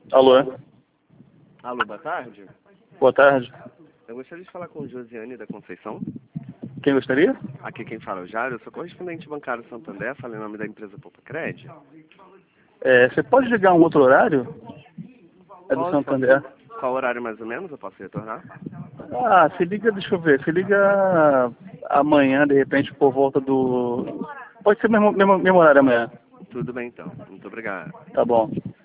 Alô? Alô, boa tarde. Boa tarde. Eu gostaria de falar com Josiane da Conceição. Quem gostaria? Aqui quem fala é o Jário, eu sou correspondente bancário Santander, falei em nome da empresa Poupa-Cred. Você pode ligar um outro horário? É do Santander. Qual horário mais ou menos eu posso retornar? Se liga, deixa eu ver, se liga amanhã, de repente, por volta do... Pode ser mesmo horário amanhã. Tudo bem então, muito obrigado. Tá bom.